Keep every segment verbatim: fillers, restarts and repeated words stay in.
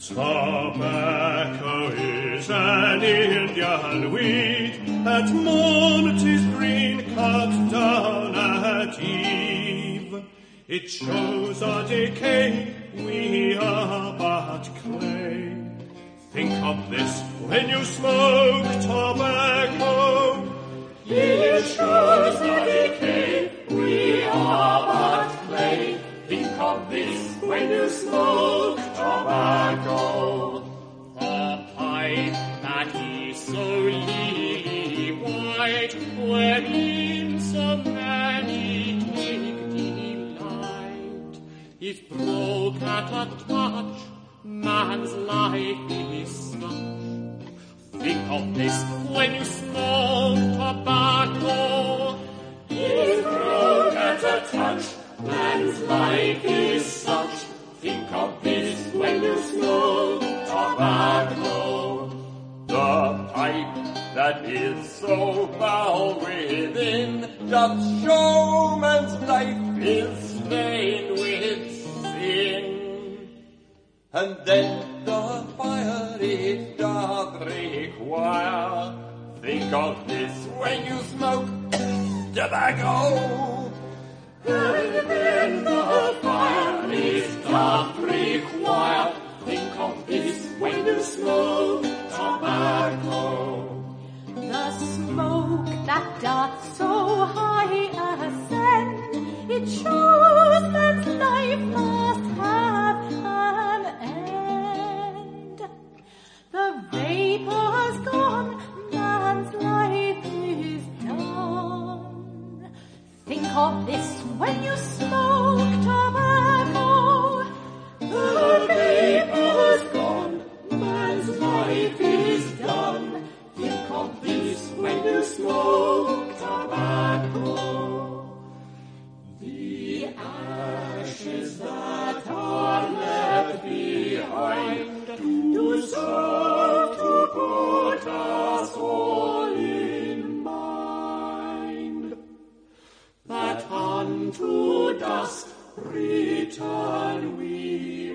Tobacco is an Indian weed, at morn 'tis green, cut down at eve. It shows our decay, we are but clay. Think of this when you smoke tobacco. It shows our decay, we are but clay. Think of this when you smoke tobacco. The pipe that is so lily white, wherein so many take delight, if broke at a touch, man's life is such. Think of this when you smoke tobacco. If broke at a touch, man's life is such. Think of this when you smoke tobacco. The pipe that is so foul within doth show man's life is stained with sin. And then the fire it doth require. Think of this when you smoke tobacco. And then the fire it doth require. Think of this when you smoke tobacco. The smoke that doth so high ascend, it shows man's life must have an end. The vapor's gone, man's life is done. Think of this when you smoke tobacco. The vapor's gone, man's life is done. Think of this when you smoke tobacco. The ashes that are left behind do serve to put us all in mind, that unto dust return we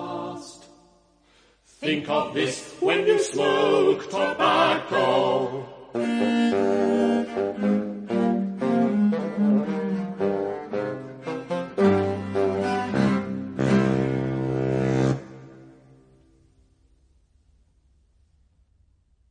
must. Think of this when you smoke tobacco.